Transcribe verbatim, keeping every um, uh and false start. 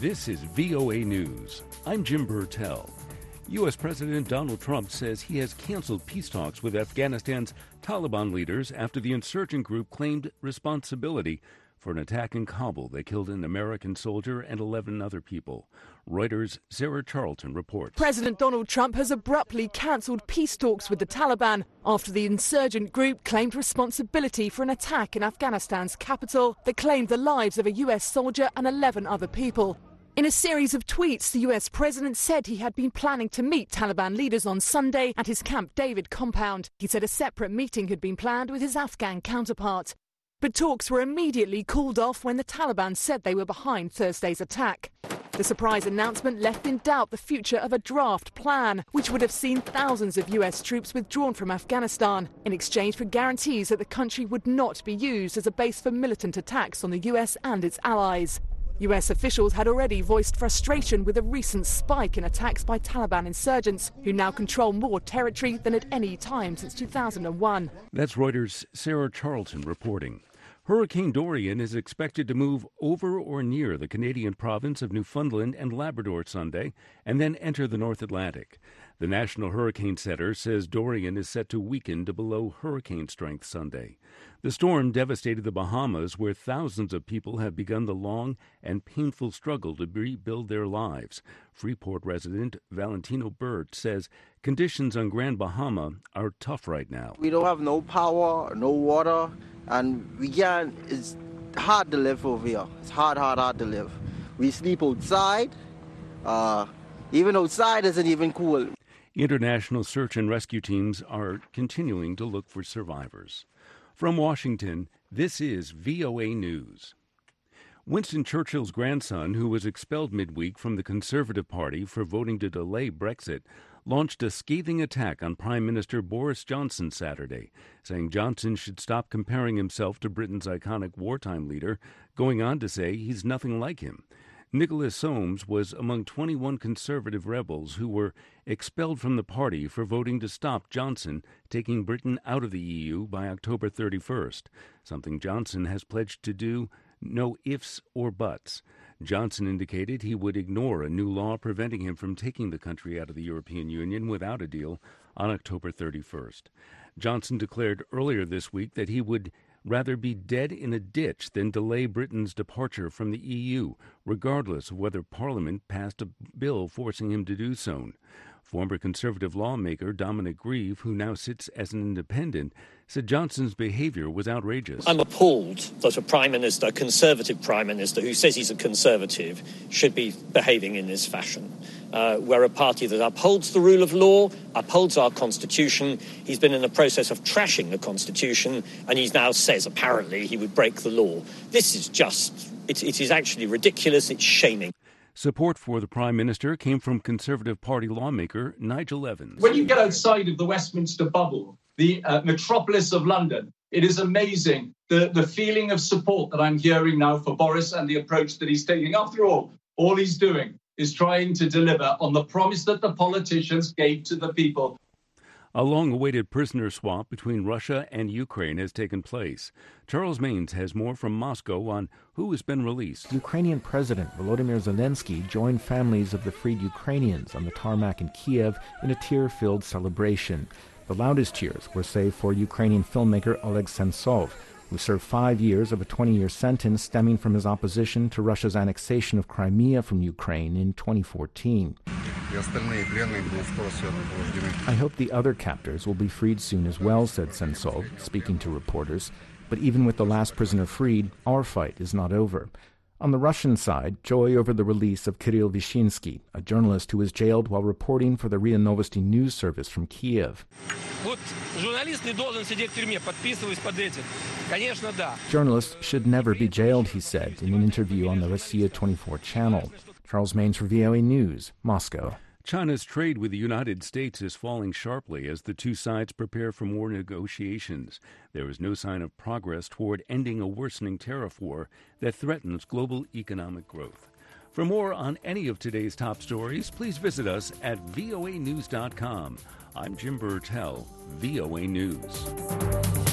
This is V O A News. I'm Jim Burtell. U S. President Donald Trump says he has canceled peace talks with Afghanistan's Taliban leaders after the insurgent group claimed responsibility for an attack in Kabul that killed an American soldier and eleven other people. Reuters' Sarah Charlton reports. President Donald Trump has abruptly cancelled peace talks with the Taliban after the insurgent group claimed responsibility for an attack in Afghanistan's capital that claimed the lives of a U S soldier and eleven other people. In a series of tweets, the U S president said he had been planning to meet Taliban leaders on Sunday at his Camp David compound. He said a separate meeting had been planned with his Afghan counterpart. But talks were immediately called off when the Taliban said they were behind Thursday's attack. The surprise announcement left in doubt the future of a draft plan, which would have seen thousands of U S troops withdrawn from Afghanistan in exchange for guarantees that the country would not be used as a base for militant attacks on the U S and its allies. U S officials had already voiced frustration with a recent spike in attacks by Taliban insurgents, who now control more territory than at any time since two thousand one. That's Reuters' Sarah Charlton reporting. Hurricane Dorian is expected to move over or near the Canadian province of Newfoundland and Labrador Sunday and then enter the North Atlantic. The National Hurricane Center says Dorian is set to weaken to below hurricane strength Sunday. The storm devastated the Bahamas, where thousands of people have begun the long and painful struggle to rebuild their lives. Freeport resident Valentino Burt says conditions on Grand Bahama are tough right now. We don't have no power, no water, and we can't, it's hard to live over here. It's hard, hard, hard to live. We sleep outside. Uh, even outside isn't even cool. International search and rescue teams are continuing to look for survivors. From Washington, this is V O A News. Winston Churchill's grandson, who was expelled midweek from the Conservative Party for voting to delay Brexit, launched a scathing attack on Prime Minister Boris Johnson Saturday, saying Johnson should stop comparing himself to Britain's iconic wartime leader, going on to say he's nothing like him. Nicholas Soames was among twenty-one Conservative rebels who were expelled from the party for voting to stop Johnson taking Britain out of the E U by October thirty-first, something Johnson has pledged to do, no ifs or buts. Johnson indicated he would ignore a new law preventing him from taking the country out of the European Union without a deal on October thirty-first. Johnson declared earlier this week that he would rather be dead in a ditch than delay Britain's departure from the E U, regardless of whether Parliament passed a bill forcing him to do so. Former Conservative lawmaker Dominic Grieve, who now sits as an independent, said Johnson's behavior was outrageous. I'm appalled that a Prime Minister, a Conservative Prime Minister, who says he's a Conservative, should be behaving in this fashion. Uh, we're a party that upholds the rule of law, upholds our Constitution. He's been in the process of trashing the Constitution, and he now says, apparently, he would break the law. This is just, it, it is actually ridiculous, it's shaming. Support for the Prime Minister came from Conservative Party lawmaker Nigel Evans. When you get outside of the Westminster bubble, the uh, metropolis of London, it is amazing the, the feeling of support that I'm hearing now for Boris and the approach that he's taking. After all, all he's doing is trying to deliver on the promise that the politicians gave to the people. A long-awaited prisoner swap between Russia and Ukraine has taken place. Charles Maines has more from Moscow on who has been released. Ukrainian President Volodymyr Zelensky joined families of the freed Ukrainians on the tarmac in Kiev in a tear-filled celebration. The loudest cheers were saved for Ukrainian filmmaker Oleg Sentsov, who served five years of a twenty-year sentence stemming from his opposition to Russia's annexation of Crimea from Ukraine in twenty fourteen. I hope the other captors will be freed soon as well, said Sentsov, speaking to reporters. But even with the last prisoner freed, our fight is not over. On the Russian side, joy over the release of Kirill Vyshinsky, a journalist who was jailed while reporting for the R I A Novosti news service from Kiev. Journalists should never be jailed, he said in an interview on the Rossiya twenty-four channel. Charles Maines for V O A News, Moscow. China's trade with the United States is falling sharply as the two sides prepare for more negotiations. There is no sign of progress toward ending a worsening tariff war that threatens global economic growth. For more on any of today's top stories, please visit us at V O A news dot com. I'm Jim Burtell, V O A News.